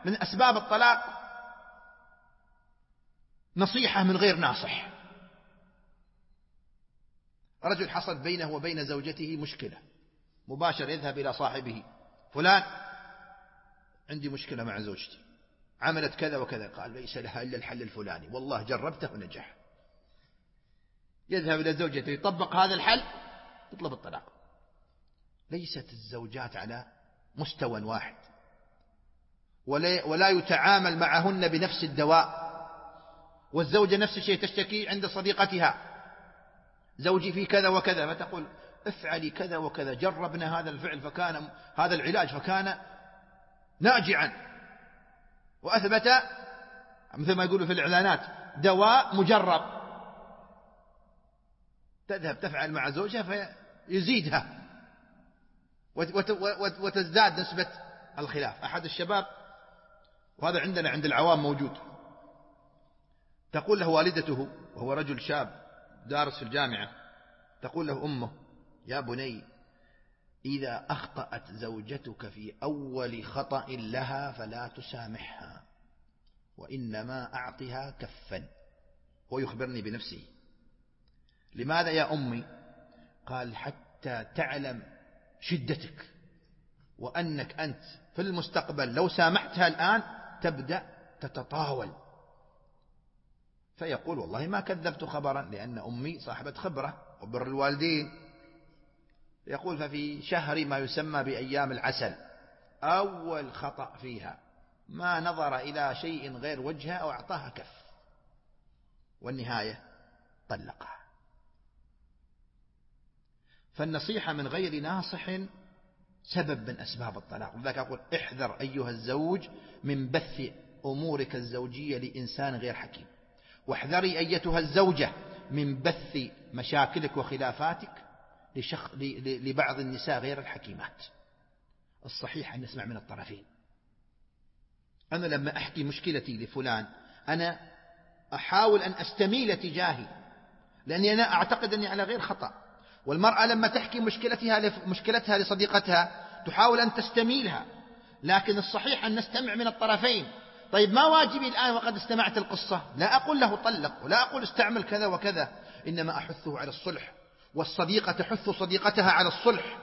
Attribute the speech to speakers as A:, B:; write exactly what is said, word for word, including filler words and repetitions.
A: من أسباب الطلاق نصيحة من غير ناصح. رجل حصل بينه وبين زوجته مشكلة، مباشر يذهب إلى صاحبه: فلان عندي مشكلة مع زوجتي، عملت كذا وكذا. قال: ليس لها إلا الحل الفلاني، والله جربته ونجح. يذهب إلى زوجته يطبق هذا الحل، تطلب الطلاق. ليست الزوجات على مستوى واحد، ولا, ولا يتعامل معهن بنفس الدواء. والزوجة نفس الشيء تشتكي عند صديقتها: زوجي في كذا وكذا، فتقول: افعلي كذا وكذا، جربنا هذا الفعل فكان هذا العلاج فكان ناجعا، وأثبت مثل ما يقولوا في الإعلانات دواء مجرب. تذهب تفعل مع زوجها فيزيدها وتزداد نسبة الخلاف. أحد الشباب، وهذا عندنا عند العوام موجود، تقول له والدته وهو رجل شاب دارس في الجامعة، تقول له أمه: يا بني، إذا أخطأت زوجتك في أول خطأ لها فلا تسامحها، وإنما أعطها كفا. هو يخبرني بنفسه: لماذا يا أمي؟ قال: حتى تعلم شدتك، وأنك أنت في المستقبل لو سامحتها الآن تبدأ تتطاول. فيقول: والله ما كذبت خبرا، لأن أمي صاحبة خبرة وبر الوالدين. يقول: ففي شهر ما يسمى بأيام العسل، أول خطأ فيها ما نظر إلى شيء غير وجهها أو أعطاها كف، والنهاية طلقها. فالنصيحة من غير ناصح سبب من أسباب الطلاق. لذلك أقول: احذر أيها الزوج من بث أمورك الزوجية لإنسان غير حكيم، واحذري أيتها الزوجة من بث مشاكلك وخلافاتك لشخ... لبعض النساء غير الحكيمات. الصحيح أن نسمع من الطرفين. أنا لما أحكي مشكلتي لفلان أنا أحاول أن أستميل تجاهي، لأني أنا أعتقد أني على غير خطأ. والمرأة لما تحكي مشكلتها لف... مشكلتها لصديقتها تحاول أن تستميلها، لكن الصحيح أن نستمع من الطرفين. طيب ما واجبي الآن وقد استمعت القصة؟ لا أقول له طلق، ولا أقول استعمل كذا وكذا، إنما أحثه على الصلح، والصديقة تحث صديقتها على الصلح،